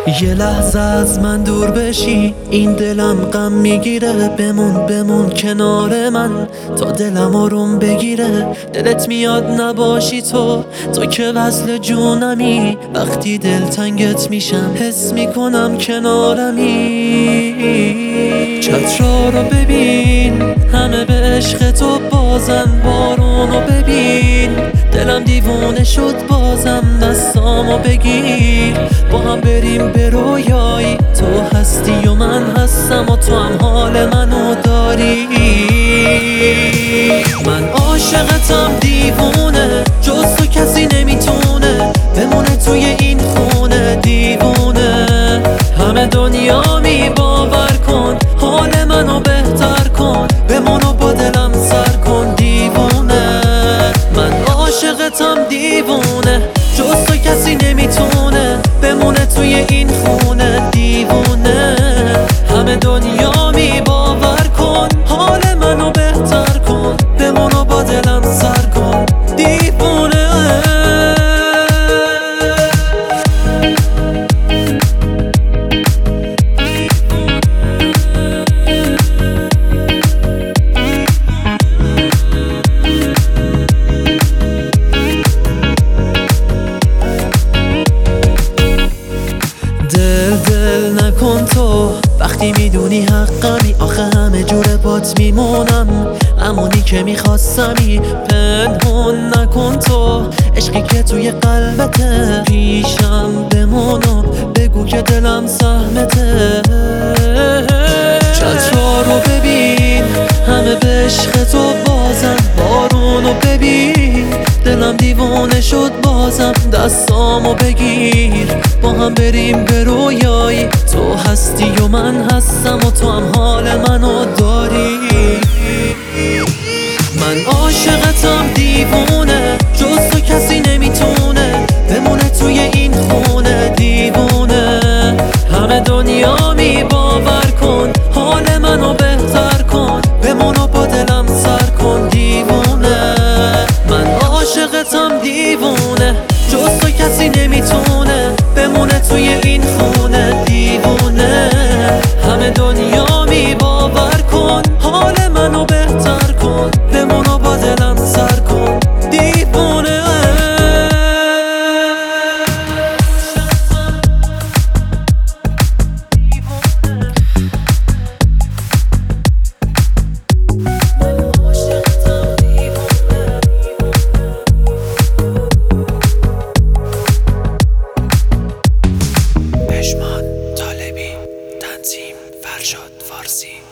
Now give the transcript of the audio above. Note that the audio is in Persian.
یه لحظه از من دور بشی این دلم غم میگیره. بمون کنار من تا دلم آروم بگیره. دلت میاد نباشی تو که وصل جونمی. وقتی دلتنگت میشم حس میکنم کنارمی. چترا رو ببین همه به عشق تو بازن. بارونو ببین دلم دیوونه شد بازم. دستامو بگیر با هم بریم به رویایی. تو هستی و من هستم و تو هم حال منو داری. من عاشقتم دیوونه، جز تو کسی نمیتونه بمونه توی این خونه. دیوونه همه دنیا می باور کن، حال منو بهتر کن. بمون و با دلم سر کن. دیوونه من عاشقتم دیوونه، جز تو کسی نمیتونه بمونه توی این خونه. دیوونه همه دنیا می باور کن، حال منو بهتر کن. بمون و با دلم سر کن. دیوونه دل نکن تو وقتی میدونی حقمی. آخه همه جوره بات میمونم، همونی که میخواستمی. پنهون نکن تو عشقی که توی قلبته. پیشم بمونو بگو که دلم سهمته. چترا رو ببین همه به عشق تو بازن. بارونو ببین دلم دیوانه شد بازم. دستامو بگیر با هم بریم به رویایی. تو هستی و من هستم و تو هم حال منو داری. من عاشقتم دیوونه، جز تو کسی نمیتونه بمونه توی این خونه. دیوونه همه دنیا می باور کن، حال منو بهتر کن. بمون و با دلم سر کن. دیوونه من عاشقتم دیوونه، جز تو کسی نمیتونه بمونه توی این خونه. دیوونه همه دنیا می باور کن، حال منو بهتر کن. بمون و با دلم سر کن. دیوونه پژمان طالبی، تنظیم فرشاد فارسی.